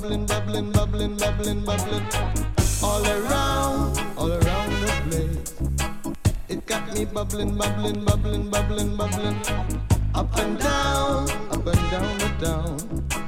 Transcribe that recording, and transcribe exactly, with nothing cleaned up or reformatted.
bubbling, bubbling, bubbling, bubbling, bubbling. All around, all around the place. It got me bubbling, bubbling, bubbling, bubbling, bubbling. Up and down, up and down the town.